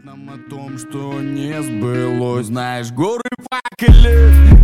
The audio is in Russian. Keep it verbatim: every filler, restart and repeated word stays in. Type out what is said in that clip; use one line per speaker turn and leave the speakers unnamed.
нам о том, что не сбылось. Знаешь, горы факели